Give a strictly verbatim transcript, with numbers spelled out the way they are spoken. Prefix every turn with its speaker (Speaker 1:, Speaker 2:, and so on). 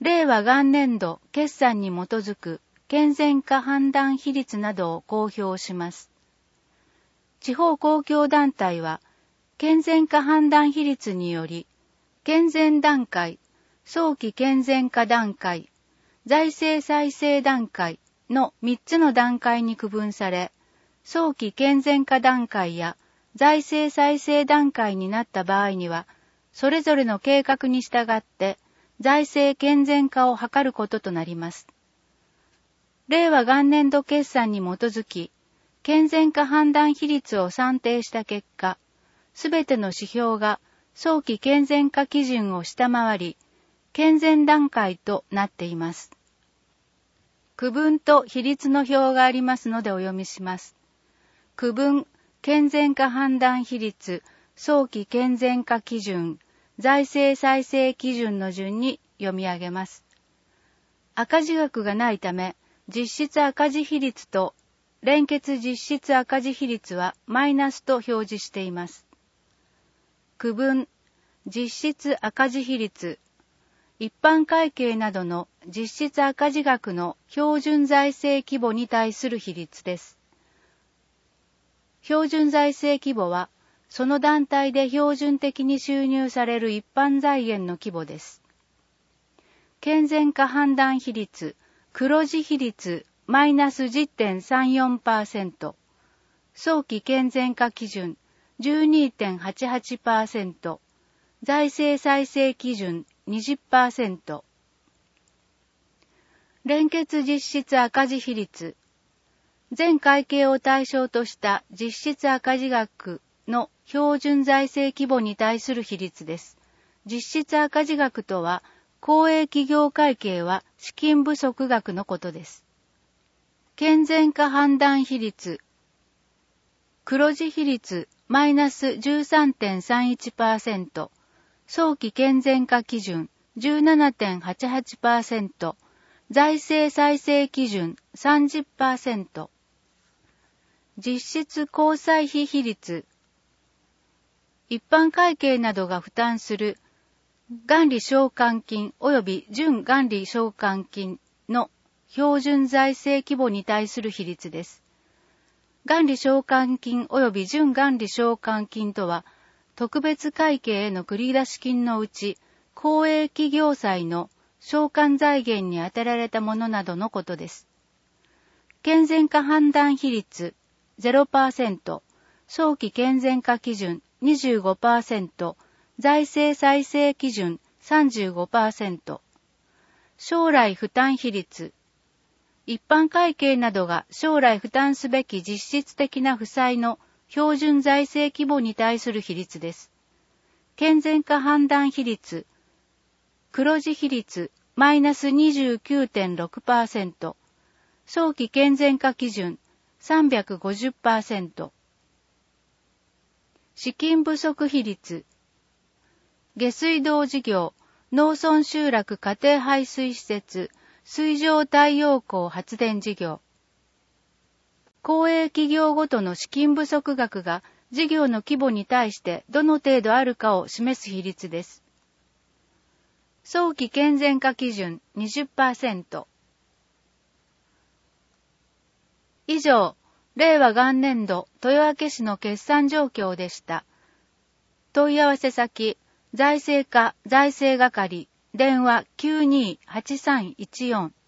Speaker 1: 令和元年度決算に基づく健全化判断比率などを公表します。地方公共団体は、健全化判断比率により、健全段階、早期健全化段階、財政再生段階のみっつの段階に区分され、早期健全化段階や財政再生段階になった場合には、それぞれの計画に従って財政健全化を図ることとなります。令和元年度決算に基づき、健全化判断比率を算定した結果、すべての指標が早期健全化基準を下回り、健全段階となっています。区分と比率の表がありますのでお読みします。区分、健全化判断比率、早期健全化基準、財政再生基準の順に読み上げます。赤字額がないため、実質赤字比率と連結実質赤字比率はマイナスと表示しています。区分、実質赤字比率、一般会計などの実質赤字額の標準財政規模に対する比率です。標準財政規模は、その団体で標準的に収入される一般財源の規模です。健全化判断比率、黒字比率、マイナス じゅってんさんよんパーセント、早期健全化基準 じゅうにてんはちはちパーセント、財政再生基準 にじゅっパーセント、連結実質赤字比率、全会計を対象とした実質赤字額の標準財政規模に対する比率です。実質赤字額とは、公営企業会計は資金不足額のことです。健全化判断比率、黒字比率マイナス じゅうさんてんさんいちパーセント、早期健全化基準 じゅうななてんはちはちパーセント、財政再生基準 さんじゅっパーセント、実質交際費比率、一般会計などが負担する元利償還金及び準元利償還金の標準財政規模に対する比率です。元利償還金及び準元利償還金とは、特別会計への繰出金のうち、公営企業債の償還財源に充てられたものなどのことです。健全化判断比率 ゼロパーセント、早期健全化基準 にじゅうごパーセント、財政再生基準 さんじゅうごパーセント、将来負担比率、一般会計などが将来負担すべき実質的な負債の標準財政規模に対する比率です。健全化判断比率、黒字比率マイナス にじゅうきゅうてんろくパーセント、早期健全化基準 さんびゃくごじゅっパーセント、資金不足比率、下水道事業、農村集落家庭排水施設、水上太陽光発電事業。公営企業ごとの資金不足額が事業の規模に対してどの程度あるかを示す比率です。早期健全化基準 にじゅっパーセント。以上、令和元年度豊明市の決算状況でした。問い合わせ先、財政課財政係、電話 きゅうにーはちさんいちよん